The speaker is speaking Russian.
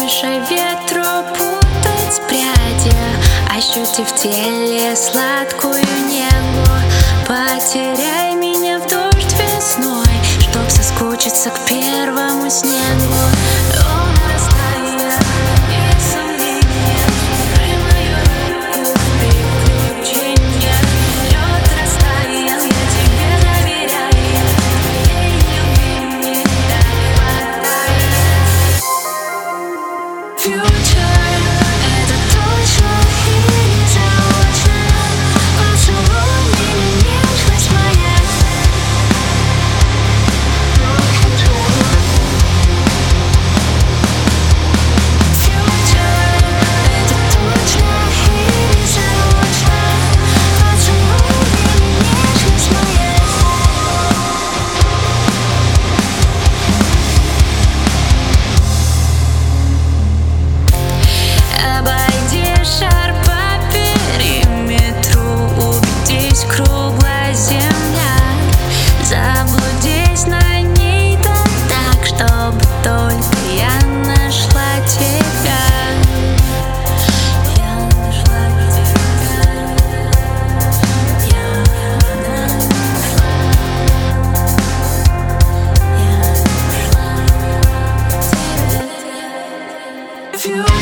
Мешай ветру путать пряди, ощути в теле сладкую негу. Потеряй меня в дождь весной, чтоб соскучиться к первому снегу. Он растает, и сомнения, дай мою руку в приключения. Лед растаял, я тебе доверяю, твоей любви мне не хватает. Future — это точно или заочно. Поцелуй меня, нежность моя. Future — это точно или заочно. Поцелуй меня, нежность моя. Обойди шар по периметру, убедись, круглая земля. Заблудись на ней да так, чтобы только я нашла тебя. Я нашла тебя. Я нашла тебя.